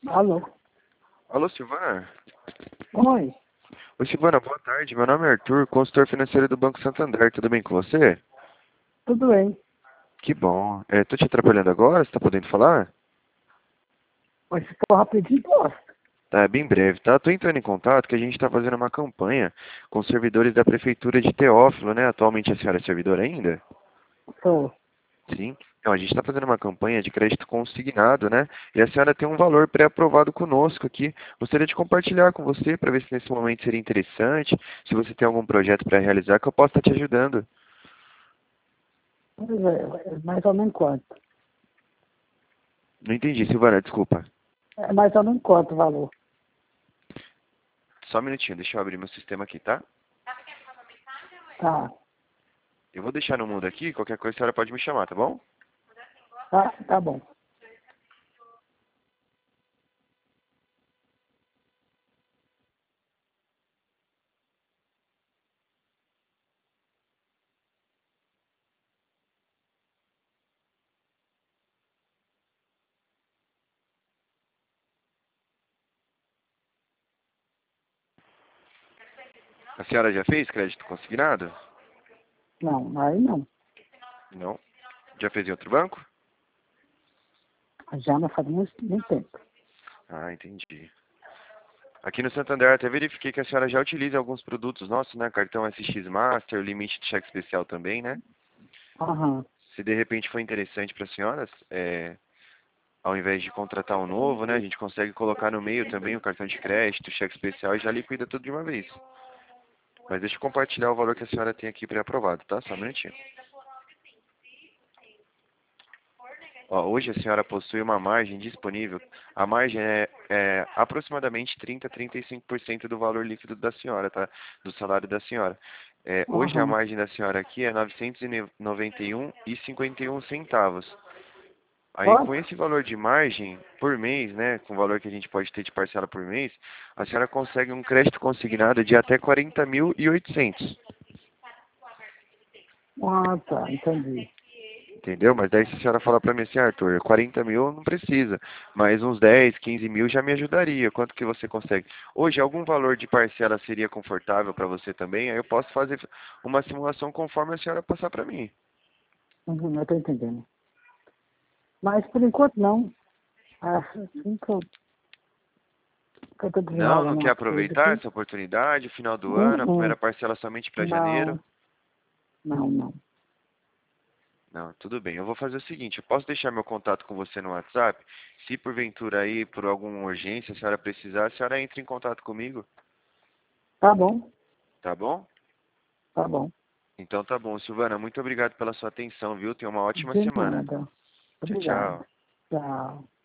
Alô? Alô, Silvana? Oi, Oi, Silvana, boa tarde. Meu nome é Arthur, consultor financeiro do Banco Santander. Tudo bem com você? tudo bem? Que bom. Tô te atrapalhando agora? Você tá podendo falar? Mas se for rapidinho, posso. Tá, é bem breve, tá? Tô entrando em contato que a gente tá fazendo uma campanha com os servidores da Prefeitura de Teófilo, né? Atualmente a senhora é servidora ainda? Sou. Sim. Então, a gente está fazendo uma campanha de crédito consignado, né? E a senhora tem um valor pré-aprovado conosco aqui. Gostaria de compartilhar com você para ver se nesse momento seria interessante, se você tem algum projeto para realizar que eu possa estar te ajudando. Pois é mais ou menos quanto? Não entendi, Silvana, desculpa. É mais ou menos quanto o valor? Só um minutinho, deixa eu abrir meu sistema aqui, tá? Tá, Eu vou deixar no mudo aqui, qualquer coisa a senhora pode me chamar, tá bom? tá bom. A senhora já fez crédito consignado? Não, aí não. Não. Já fez em outro banco? Já não faz muito tempo. Ah, entendi. Aqui no Santander até verifiquei que a senhora já utiliza alguns produtos nossos, né? Cartão SX Master, limite de cheque especial também, né? Aham. Se de repente for interessante para as senhoras, ao invés de contratar um novo, né? A gente consegue colocar no meio também o cartão de crédito, cheque especial e já liquida tudo de uma vez. Mas deixa eu compartilhar o valor que a senhora tem aqui pré-aprovado, tá? Só um minutinho. Ó, hoje a senhora possui uma margem disponível. A margem é aproximadamente 30 a 35% do valor líquido da senhora, tá? Do salário da senhora. Hoje a Aham. margem da senhora aqui é 991,51 centavos. Aí com Quanto? esse valor de margem por mês, né, com o valor que a gente pode ter de parcela por mês, a senhora consegue um crédito consignado de até 40.800. Ah, tá, entendi. Entendeu? Mas daí se a senhora falar pra mim assim, Arthur, 40 mil não precisa, mas uns 10, 15 mil já me ajudaria. Quanto que você consegue? Hoje, algum valor de parcela seria confortável para você também? Aí eu posso fazer uma simulação conforme a senhora passar para mim. Eu tô entendendo. Mas por enquanto não. Assim que eu tô Não, não desenrolando quer umas coisas aproveitar aqui. essa oportunidade? Final do ano, a Uhum. primeira parcela somente para janeiro? Não, não. Não, tudo bem. Eu vou fazer o seguinte, eu posso deixar meu contato com você no WhatsApp? Se porventura aí, por alguma urgência, a senhora precisar, a senhora entra em contato comigo, Tá bom, tá bom? tá bom. Então tá bom, Silvana, muito obrigado pela sua atenção, viu? Tenha uma ótima De semana. nada. Tchau, Obrigado. tchau. Tchau.